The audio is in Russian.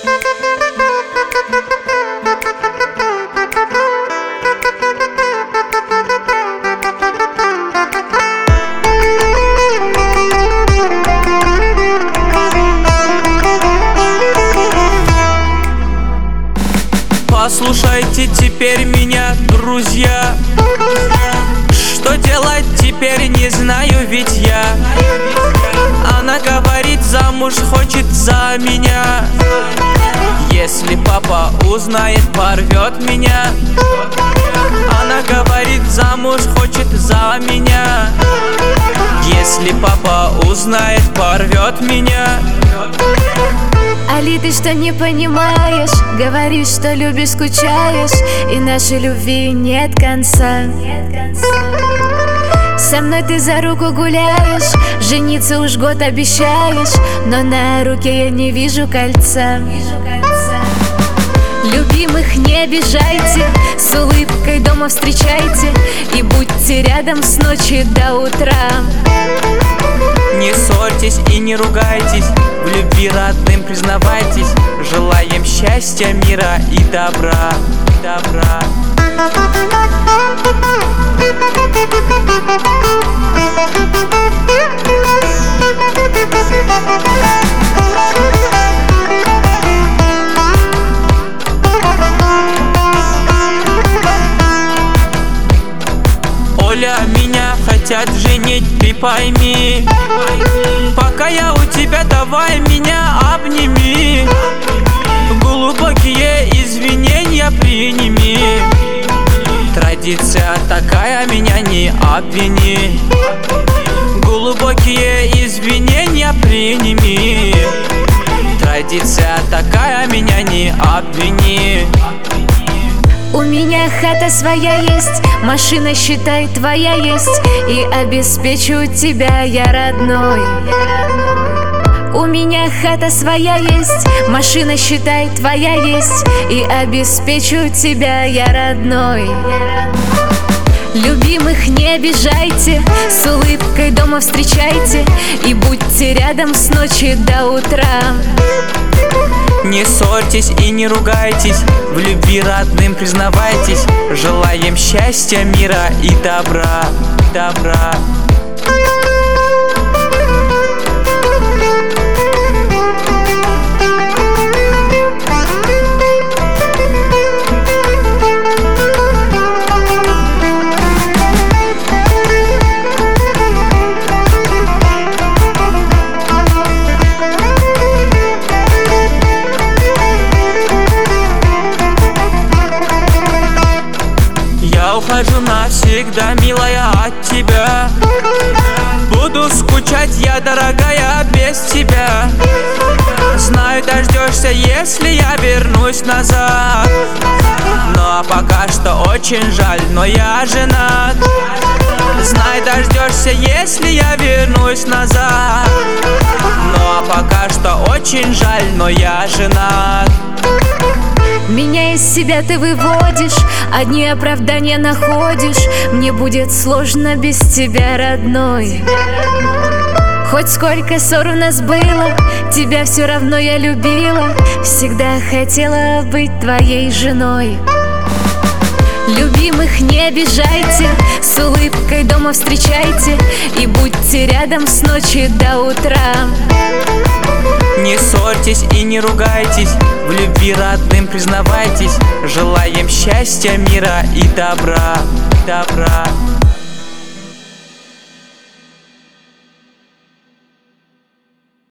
Послушайте теперь меня, друзья. Что делать теперь не знаю, ведь я. Она говорит, замуж хочет за меня. Если папа узнает, порвет меня. Она говорит, замуж хочет за меня. Если папа узнает, порвет меня. Али, ты что не понимаешь? Говоришь, что любишь, скучаешь, и нашей любви нет конца. Со мной ты за руку гуляешь, жениться уж год обещаешь, но на руке я не вижу кольца. Любимых не обижайте, с улыбкой дома встречайте, и будьте рядом с ночи до утра. Не ссорьтесь и не ругайтесь, в любви родным признавайтесь. Желаем счастья, мира и добра, добра. Оля, меня хотят женить, ты пойми. Пока я у тебя, давай меня обними. Глубокие извинения приними. Традиция такая, меня не обвини. Глубокие извинения приними. Традиция такая, меня не обвини. У меня хата своя есть, машина, считай, твоя есть, и обеспечу тебя я родной. У меня хата своя есть, машина, считай, твоя есть, и обеспечу тебя я родной. Любимых не обижайте, с улыбкой дома встречайте, и будьте рядом с ночи до утра. Не ссорьтесь и не ругайтесь, в любви родным признавайтесь. Желаем счастья, мира и добра, добра. Я ухожу навсегда, милая, от тебя. Буду скучать я, дорогая, без тебя. Знаю, дождешься, если я вернусь назад. Ну а пока что очень жаль, но я женат. Знай, дождешься, если я вернусь назад. Ну а пока что очень жаль, но я женат. Меня из себя ты выводишь, одни оправдания находишь. Мне будет сложно без тебя, родной. Хоть сколько ссор у нас было, тебя все равно я любила. Всегда хотела быть твоей женой. Любимых не обижайте, с улыбкой дома встречайте, и будьте рядом с ночи до утра. Не ссорьтесь и не ругайтесь, в любви родным признавайтесь. Желаем счастья, мира и добра, добра.